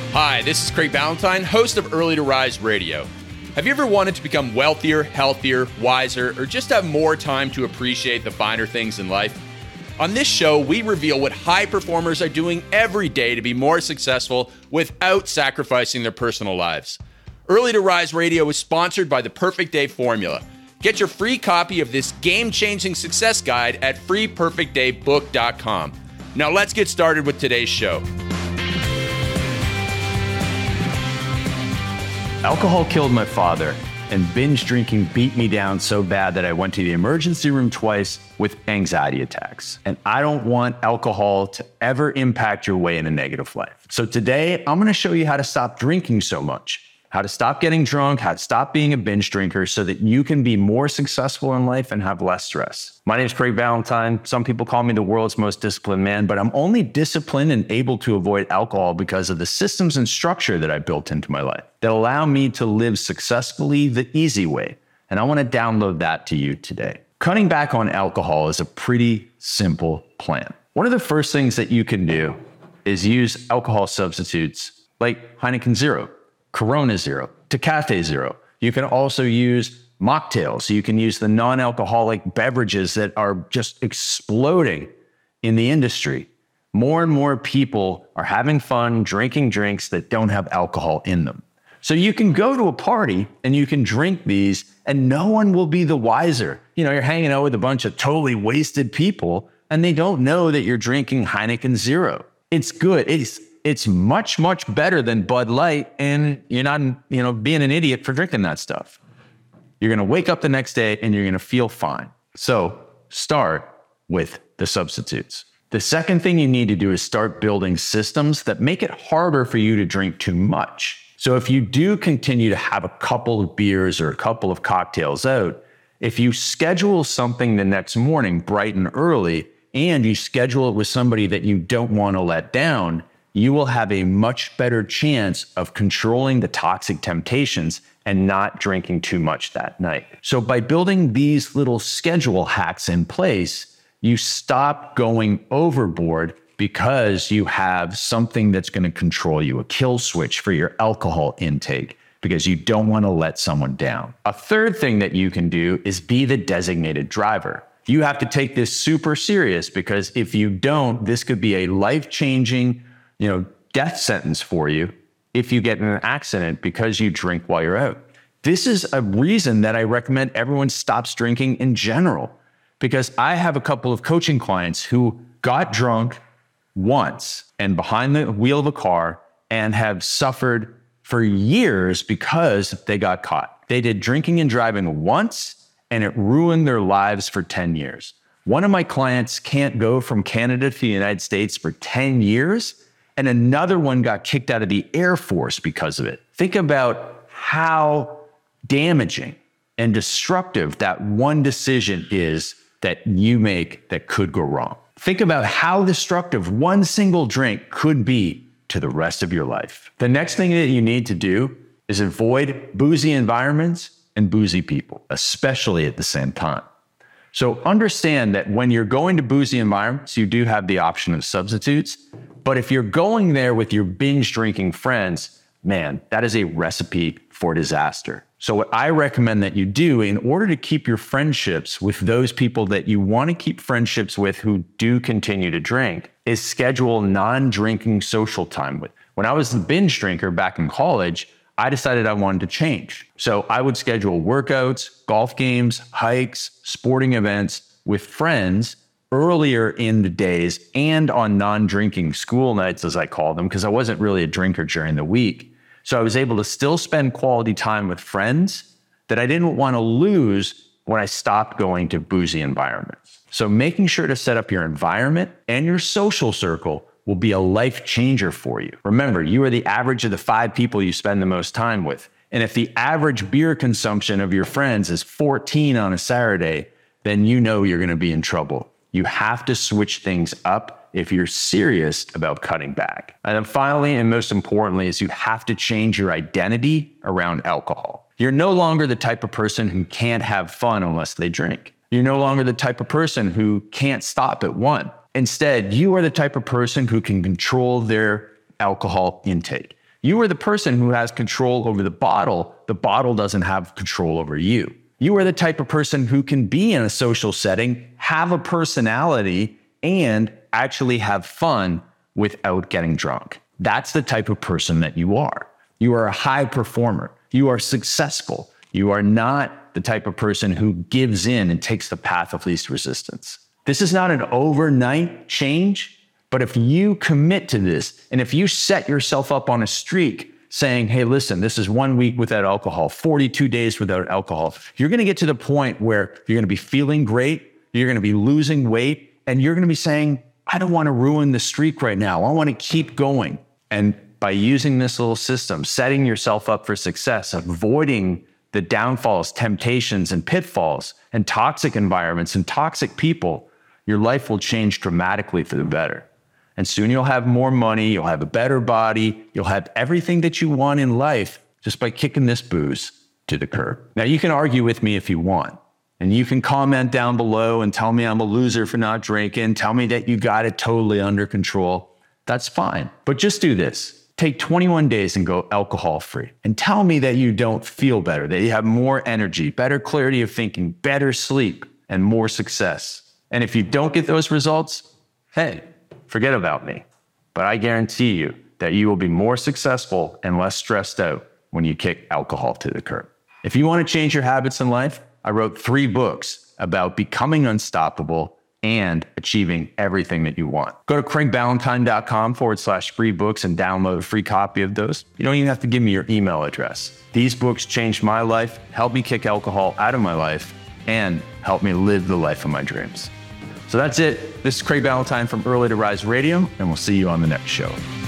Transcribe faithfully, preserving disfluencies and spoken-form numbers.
Hi, this is Craig Ballantyne, host of Early to Rise Radio. Have you ever wanted to become wealthier, healthier, wiser, or just have more time to appreciate the finer things in life? On this show, we reveal what high performers are doing every day to be more successful without sacrificing their personal lives. Early to Rise Radio is sponsored by the Perfect Day Formula. Get your free copy of this game-changing success guide at free perfect day book dot com. Now let's get started with today's show. Alcohol killed my father, and binge drinking beat me down so bad that I went to the emergency room twice with anxiety attacks. And I don't want alcohol to ever impact your way in a negative life. So today, I'm gonna show you how to stop drinking so much, how to stop getting drunk, how to stop being a binge drinker so that you can be more successful in life and have less stress. My name is Craig Ballantyne. Some people call me the world's most disciplined man, but I'm only disciplined and able to avoid alcohol because of the systems and structure that I built into my life that allow me to live successfully the easy way. And I want to download that to you today. Cutting back on alcohol is a pretty simple plan. One of the first things that you can do is use alcohol substitutes like Heineken Zero, Corona Zero, Tecate Zero. You can also use mocktails. You can use the non-alcoholic beverages that are just exploding in the industry. More and more people are having fun drinking drinks that don't have alcohol in them. So you can go to a party and you can drink these and no one will be the wiser. You know, you're hanging out with a bunch of totally wasted people and they don't know that you're drinking Heineken Zero. It's good. It's It's much, much better than Bud Light, and you're not, you know, being an idiot for drinking that stuff. You're going to wake up the next day and you're going to feel fine. So start with the substitutes. The second thing you need to do is start building systems that make it harder for you to drink too much. So if you do continue to have a couple of beers or a couple of cocktails out, if you schedule something the next morning bright and early, and you schedule it with somebody that you don't want to let down, you will have a much better chance of controlling the toxic temptations and not drinking too much that night. So by building these little schedule hacks in place, you stop going overboard because you have something that's going to control you, a kill switch for your alcohol intake, because you don't want to let someone down. A third thing that you can do is be the designated driver. You have to take this super serious because if you don't, this could be a life-changing you know, death sentence for you if you get in an accident because you drink while you're out. This is a reason that I recommend everyone stops drinking in general, because I have a couple of coaching clients who got drunk once and behind the wheel of a car and have suffered for years because they got caught. They did drinking and driving once and it ruined their lives for ten years. One of my clients can't go from Canada to the United States for ten years. And another one got kicked out of the Air Force because of it. Think about how damaging and destructive that one decision is that you make that could go wrong. Think about how destructive one single drink could be to the rest of your life. The next thing that you need to do is avoid boozy environments and boozy people, especially at the same time. So understand that when you're going to boozy environments, you do have the option of substitutes. But if you're going there with your binge drinking friends, man, that is a recipe for disaster. So what I recommend that you do in order to keep your friendships with those people that you want to keep friendships with who do continue to drink is schedule non-drinking social time with. When I was the binge drinker back in college, I decided I wanted to change. So I would schedule workouts, golf games, hikes, sporting events with friends earlier in the days and on non-drinking school nights, as I call them, because I wasn't really a drinker during the week. So I was able to still spend quality time with friends that I didn't want to lose when I stopped going to boozy environments. So making sure to set up your environment and your social circle will be a life changer for you. Remember, you are the average of the five people you spend the most time with. And if the average beer consumption of your friends is fourteen on a Saturday, then you know you're going to be in trouble. You have to switch things up if you're serious about cutting back. And then finally, and most importantly, is you have to change your identity around alcohol. You're no longer the type of person who can't have fun unless they drink. You're no longer the type of person who can't stop at one. Instead, you are the type of person who can control their alcohol intake. You are the person who has control over the bottle. The bottle doesn't have control over you. You are the type of person who can be in a social setting, have a personality, and actually have fun without getting drunk. That's the type of person that you are. You are a high performer. You are successful. You are not the type of person who gives in and takes the path of least resistance. This is not an overnight change, but if you commit to this, and if you set yourself up on a streak saying, hey, listen, this is one week without alcohol, forty-two days without alcohol, you're going to get to the point where you're going to be feeling great, you're going to be losing weight, and you're going to be saying, I don't want to ruin the streak right now. I want to keep going. And by using this little system, setting yourself up for success, avoiding the downfalls, temptations, and pitfalls, and toxic environments and toxic people, your life will change dramatically for the better. And soon you'll have more money, you'll have a better body, you'll have everything that you want in life just by kicking this booze to the curb. Now, you can argue with me if you want, and you can comment down below and tell me I'm a loser for not drinking, tell me that you got it totally under control. That's fine. But just do this. Take twenty-one days and go alcohol free, and tell me that you don't feel better, that you have more energy, better clarity of thinking, better sleep, and more success. And if you don't get those results, hey, forget about me. But I guarantee you that you will be more successful and less stressed out when you kick alcohol to the curb. If you want to change your habits in life, I wrote three books about becoming unstoppable and achieving everything that you want. Go to craigballantyne.com forward slash free books and download a free copy of those. You don't even have to give me your email address. These books changed my life, helped me kick alcohol out of my life, and helped me live the life of my dreams. So that's it. This is Craig Ballantyne from Early to Rise Radio, and we'll see you on the next show.